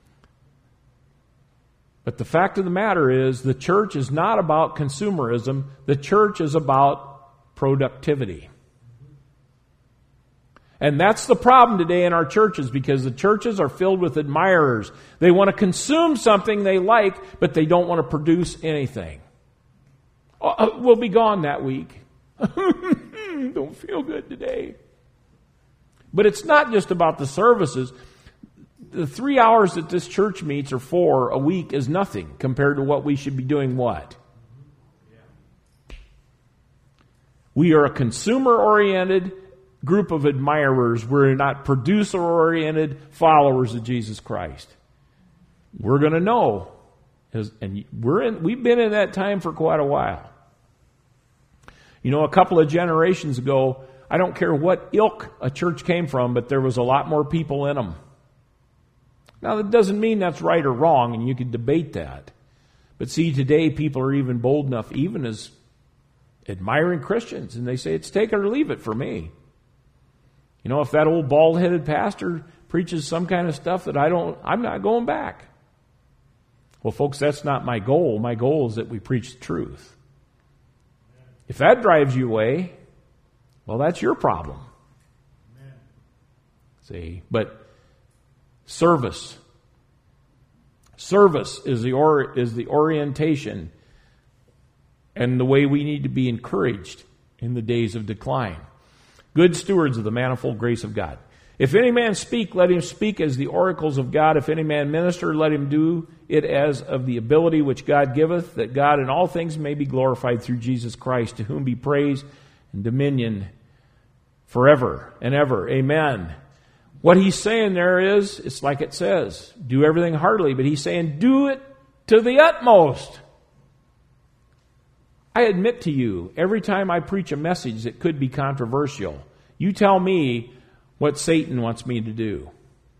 But the fact of the matter is the church is not about consumerism. The church is about productivity. And that's the problem today in our churches, because the churches are filled with admirers. They want to consume something they like, but they don't want to produce anything. We'll be gone that week. Don't feel good today. But it's not just about the services. The 3 hours that this church meets, or 4 a week, is nothing compared to what we should be doing what? We are a consumer-oriented group of admirers. We're not producer-oriented followers of Jesus Christ. We're going to know, and we've been in that time for quite a while. A couple of generations ago, I don't care what ilk a church came from, but there was a lot more people in them. Now, that doesn't mean that's right or wrong, and you can debate that. But see, today people are even bold enough, even as admiring Christians, and they say, it's take it or leave it for me. If that old bald-headed pastor preaches some kind of stuff that I'm not going back. Well, folks, that's not my goal. My goal is that we preach the truth. If that drives you away, well, that's your problem. Amen. See, but service is the orientation and the way we need to be encouraged in the days of decline. Good stewards of the manifold grace of God. If any man speak, let him speak as the oracles of God. If any man minister, let him do it as of the ability which God giveth, that God in all things may be glorified through Jesus Christ, to whom be praise and dominion forever and ever. Amen. What he's saying there is, it's like it says, do everything heartily, but he's saying do it to the utmost. I admit to you, every time I preach a message that could be controversial, you tell me what Satan wants me to do.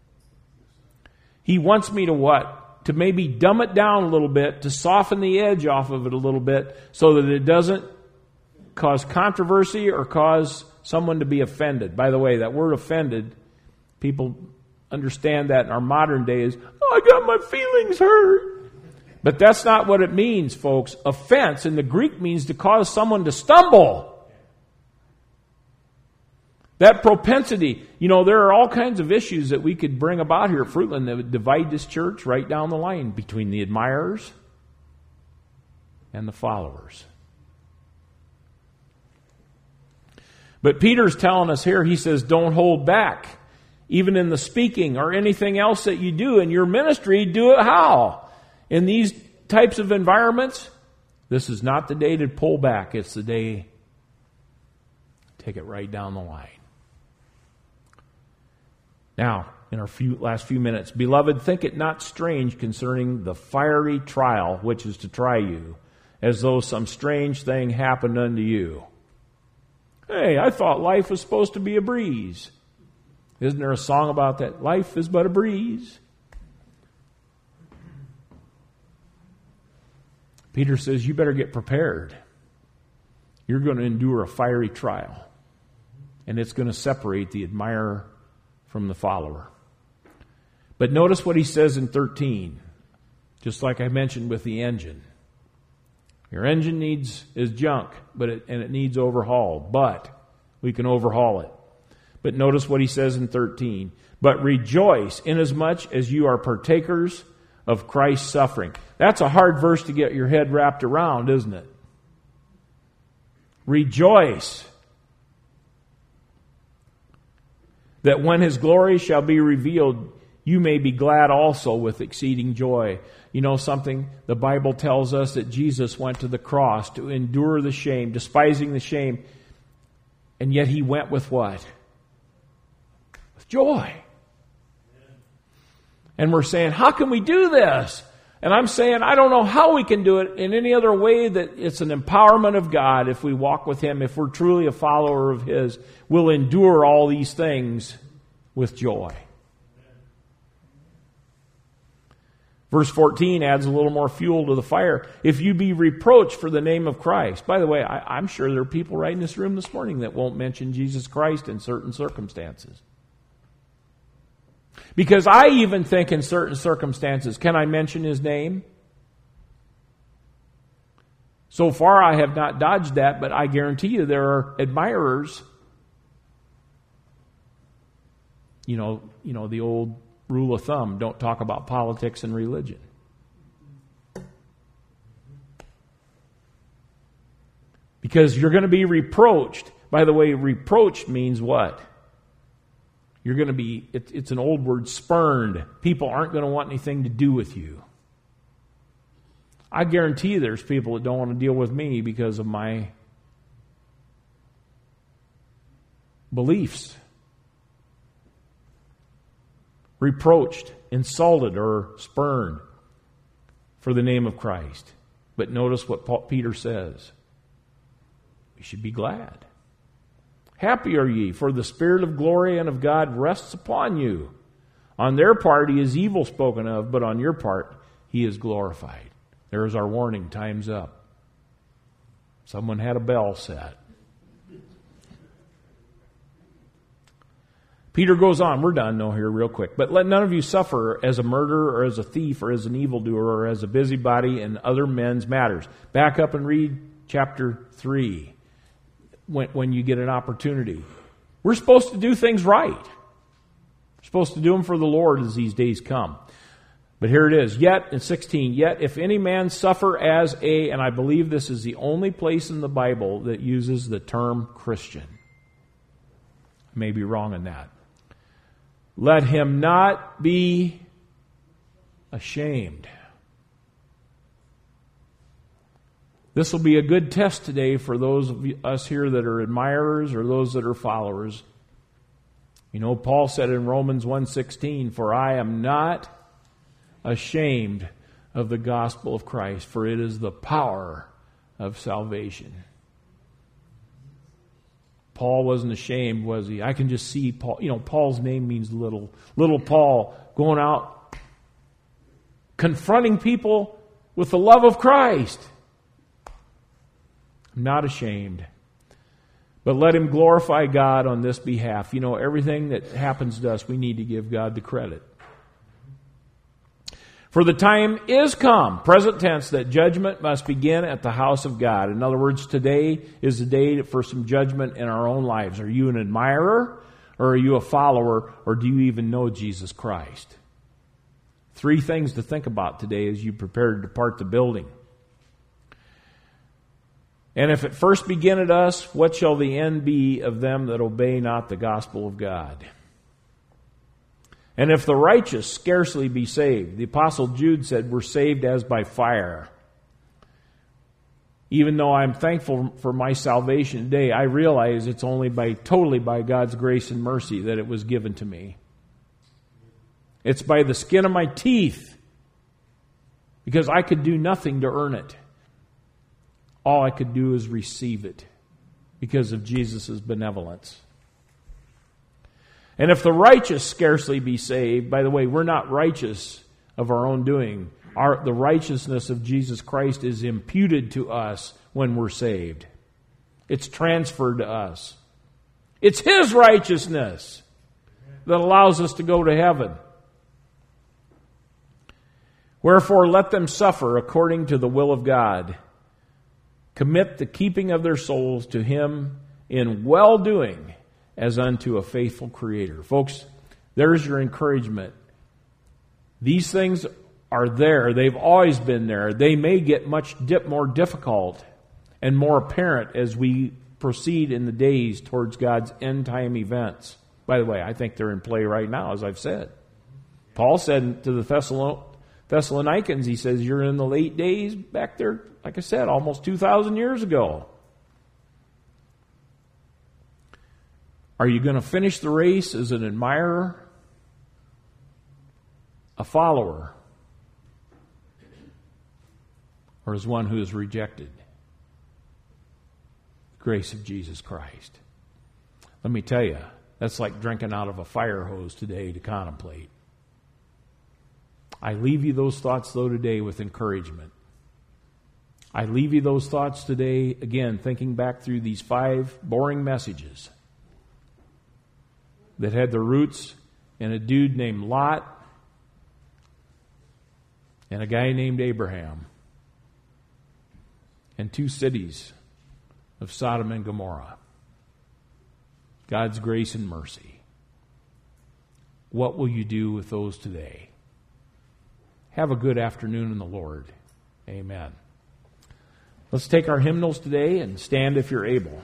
He wants me to what? To maybe dumb it down a little bit, to soften the edge off of it a little bit, so that it doesn't cause controversy or cause someone to be offended. By the way, that word offended, people understand that in our modern days, I got my feelings hurt. But that's not what it means, folks. Offense in the Greek means to cause someone to stumble. That propensity, there are all kinds of issues that we could bring about here at Fruitland that would divide this church right down the line between the admirers and the followers. But Peter's telling us here, he says, don't hold back. Even in the speaking or anything else that you do in your ministry, do it how? In these types of environments, this is not the day to pull back. It's the day to take it right down the line. Now, in our last few minutes, beloved, think it not strange concerning the fiery trial which is to try you, as though some strange thing happened unto you. Hey, I thought life was supposed to be a breeze. Isn't there a song about that? Life is but a breeze. Peter says, you better get prepared. You're going to endure a fiery trial. And it's going to separate the admirer from the follower. But notice what he says in 13. Just like I mentioned with the engine. Your engine is junk, and it needs overhaul. But we can overhaul it. But notice what he says in 13. But rejoice inasmuch as you are partakers of Christ's suffering. That's a hard verse to get your head wrapped around, isn't it? Rejoice that when his glory shall be revealed, you may be glad also with exceeding joy. You know something? The Bible tells us that Jesus went to the cross to endure the shame, despising the shame, and yet he went with what? With joy. And we're saying, how can we do this? And I'm saying, I don't know how we can do it in any other way that it's an empowerment of God if we walk with him, if we're truly a follower of his. We'll endure all these things with joy. Verse 14 adds a little more fuel to the fire. If you be reproached for the name of Christ. By the way, I'm sure there are people right in this room this morning that won't mention Jesus Christ in certain circumstances. Because I even think in certain circumstances, can I mention his name? So far I have not dodged that, but I guarantee you there are admirers. You know the old rule of thumb, don't talk about politics and religion. Because you're going to be reproached. By the way, reproached means what? You're going to be, it's an old word, spurned. People aren't going to want anything to do with you. I guarantee you there's people that don't want to deal with me because of my beliefs. Reproached, insulted, or spurned for the name of Christ. But notice what Peter says. We should be glad. Happy are ye, for the Spirit of glory and of God rests upon you. On their part he is evil spoken of, but on your part he is glorified. There is our warning. Time's up. Someone had a bell set. Peter goes on. We're done now here real quick. But let none of you suffer as a murderer or as a thief or as an evildoer or as a busybody in other men's matters. Back up and read chapter 3. when you get an opportunity. We're supposed to do things right. We're supposed to do them for the Lord as these days come. But here it is. Yet, in 16, yet if any man suffer as a, and I believe this is the only place in the Bible that uses the term Christian. I may be wrong in that. Let him not be ashamed. This will be a good test today for those of us here that are admirers or those that are followers. You know, Paul said in Romans 1:16, for I am not ashamed of the gospel of Christ, for it is the power of salvation. Paul wasn't ashamed, was he? I can just see Paul. You know, Paul's name means little. Little Paul going out, confronting people with the love of Christ. I'm not ashamed. But let him glorify God on this behalf. You know, everything that happens to us, we need to give God the credit. For the time is come, present tense, that judgment must begin at the house of God. In other words, today is the day for some judgment in our own lives. Are you an admirer, or are you a follower, or do you even know Jesus Christ? 3 things to think about today as you prepare to depart the building. And if it first begin at us, what shall the end be of them that obey not the gospel of God? And if the righteous scarcely be saved, the Apostle Jude said, we're saved as by fire. Even though I'm thankful for my salvation today, I realize it's only totally by God's grace and mercy that it was given to me. It's by the skin of my teeth, because I could do nothing to earn it. All I could do is receive it because of Jesus' benevolence. And if the righteous scarcely be saved, by the way, we're not righteous of our own doing. The righteousness of Jesus Christ is imputed to us when we're saved. It's transferred to us. It's His righteousness that allows us to go to heaven. Wherefore let them suffer according to the will of God. Commit the keeping of their souls to Him in well-doing as unto a faithful Creator. Folks, there's your encouragement. These things are there. They've always been there. They may get much more difficult and more apparent as we proceed in the days towards God's end-time events. By the way, I think they're in play right now, as I've said. Paul said to the Thessalonians, he says, you're in the late days back there, like I said, almost 2,000 years ago. Are you going to finish the race as an admirer, a follower, or as one who is rejected the grace of Jesus Christ? Let me tell you, that's like drinking out of a fire hose today to contemplate. I leave you those thoughts, though, today with encouragement. I leave you those thoughts today, again, thinking back through these 5 boring messages that had their roots in a dude named Lot and a guy named Abraham and 2 cities of Sodom and Gomorrah. God's grace and mercy. What will you do with those today? Have a good afternoon in the Lord. Amen. Let's take our hymnals today and stand if you're able.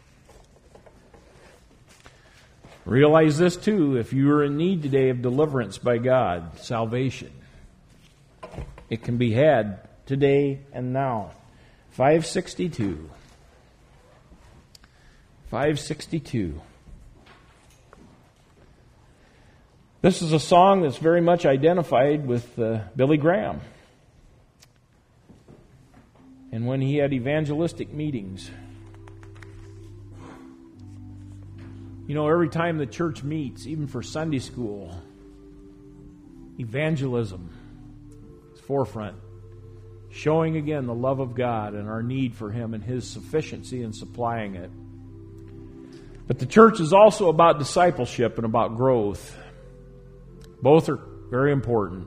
Realize this too, if you are in need today of deliverance by God, salvation, it can be had today and now. 562. 562. This is a song that's very much identified with Billy Graham. And when he had evangelistic meetings. You know, every time the church meets, even for Sunday school, evangelism is forefront. Showing again the love of God and our need for Him and His sufficiency in supplying it. But the church is also about discipleship and about growth. Both are very important.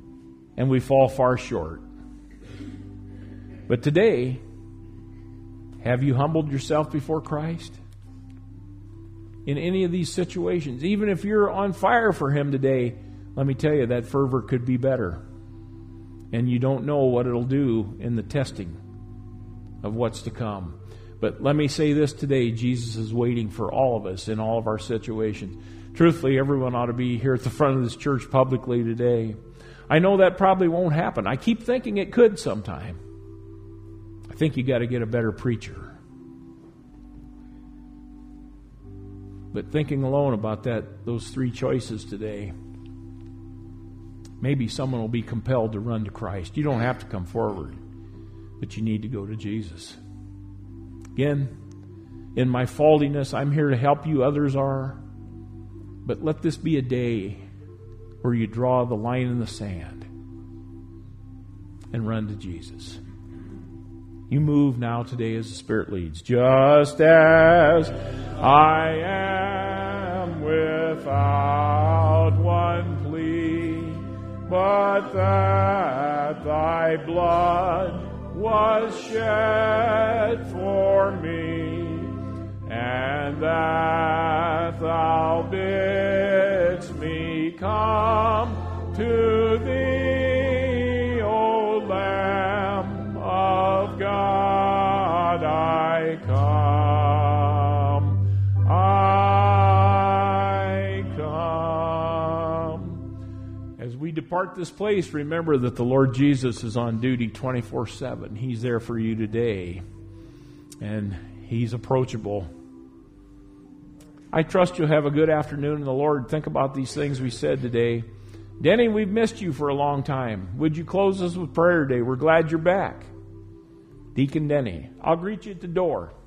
And we fall far short. But today, Have you humbled yourself before Christ? In any of these situations, even if you're on fire for Him today, let me tell you, that fervor could be better. And you don't know what it'll do in the testing of what's to come. But let me say this today, Jesus is waiting for all of us in all of our situations. Truthfully, everyone ought to be here at the front of this church publicly today. I know that probably won't happen. I keep thinking it could sometime. I think you got to get a better preacher. But thinking alone about those three choices today, maybe someone will be compelled to run to Christ. You don't have to come forward, but you need to go to Jesus. Again, in my faultiness, I'm here to help you. Others are. But let this be a day where you draw the line in the sand and run to Jesus. You move now today as the Spirit leads. Just as I am without one plea, but that thy blood was shed for me, and that thou bidst me come to thee, O Lamb of God, I come, I come. As we depart this place, remember that the Lord Jesus is on duty 24/7. He's there for you today, and He's approachable. I trust you'll have a good afternoon in the Lord. Think about these things we said today. Denny, we've missed you for a long time. Would you close us with prayer today? We're glad you're back. Deacon Denny, I'll greet you at the door.